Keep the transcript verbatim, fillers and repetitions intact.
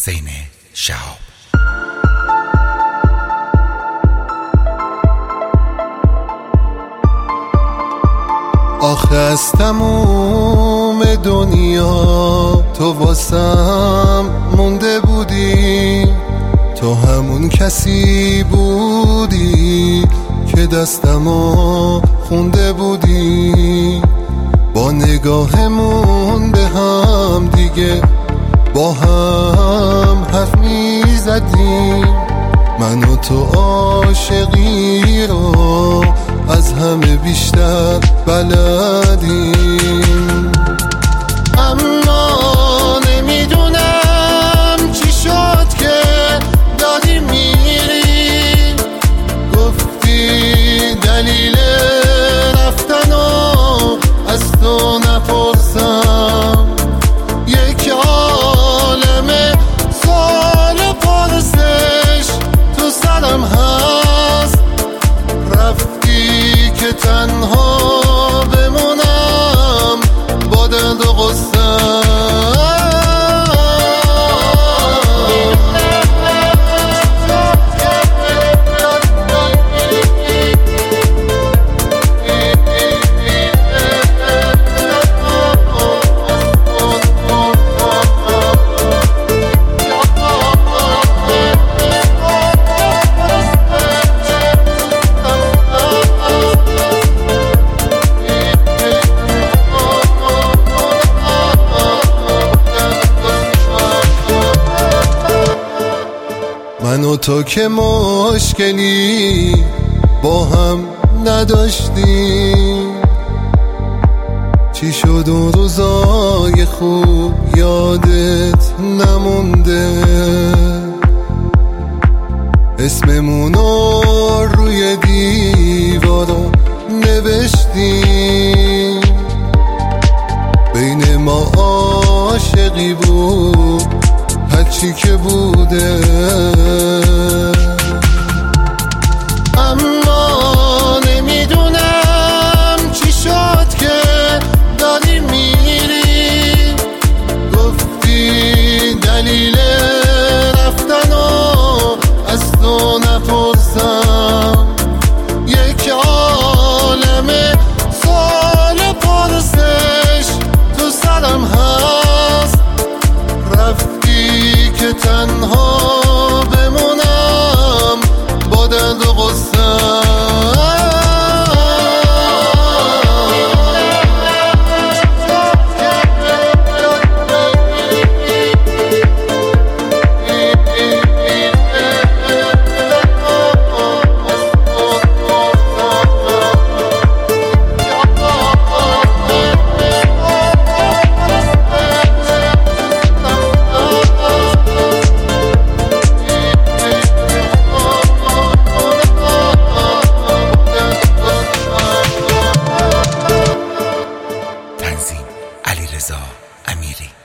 حسین شهاب. آخه از تموم دنیا تو واسم مونده بودی، تو همون کسی بودی که دستمو خونده بودی. با نگاهمون به هم دیگه با هم حرف می زدیم، من و تو عاشقی رو از همه بیشتر بلدیم. اما نمیدونم چی شد که دادی میری، گفتی دلیل رفتنو از تو نپرسم. یک عالم سوال پرسش تو سرم هست، رفتی که تنها بمونم با درد و غصه. من و تو که مشکلی با هم نداشتیم، چی شد اون روزای خوب یادت نمونده؟ اسممونو روی دیوارا نوشتیم، بین ما عاشقی بود هرچی که بوده. اما نمیدونم چی شد که داری میری، گفتی دلیل رفتنو از تو نپرسم. یک عالم سوال پرسش تو سرم هست، رفتی که تنها بمونم با درد و غصه. علیرضا امیری.